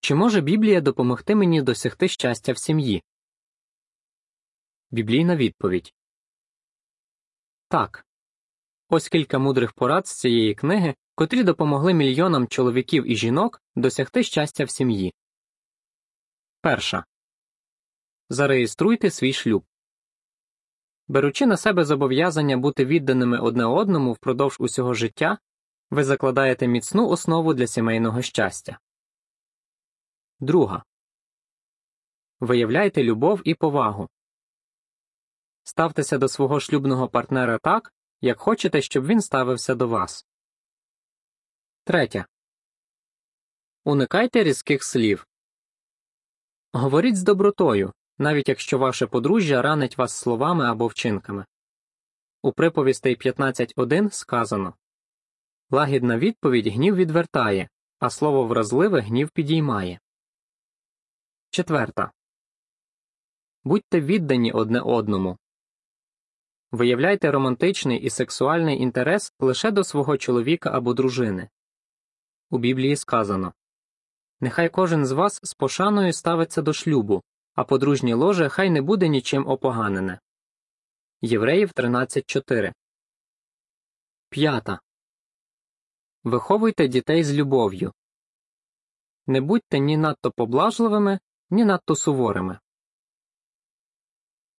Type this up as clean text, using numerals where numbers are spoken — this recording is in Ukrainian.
Чи може Біблія допомогти мені досягти щастя в сім'ї? Біблійна відповідь. Так. Ось кілька мудрих порад з цієї книги, котрі допомогли мільйонам чоловіків і жінок досягти щастя в сім'ї. Перша. Зареєструйте свій шлюб. Беручи на себе зобов'язання бути відданими одне одному впродовж усього життя, ви закладаєте міцну основу для сімейного щастя. Друга. Виявляйте любов і повагу. Ставтеся до свого шлюбного партнера так, як хочете, щоб він ставився до вас. Третя. Уникайте різких слів. Говоріть з добротою, навіть якщо ваше подружжя ранить вас словами або вчинками. У приповістей 15.1 сказано: «Лагідна відповідь гнів відвертає, а слово вразливе гнів підіймає». Четверта. Будьте віддані одне одному. Виявляйте романтичний і сексуальний інтерес лише до свого чоловіка або дружини. У Біблії сказано: «Нехай кожен з вас з пошаною ставиться до шлюбу, а подружнє ложе хай не буде нічим опоганене». Євреїв 13.4. П'ята. Виховуйте дітей з любов'ю. Не будьте ні надто поблажливими, ні надто суворими.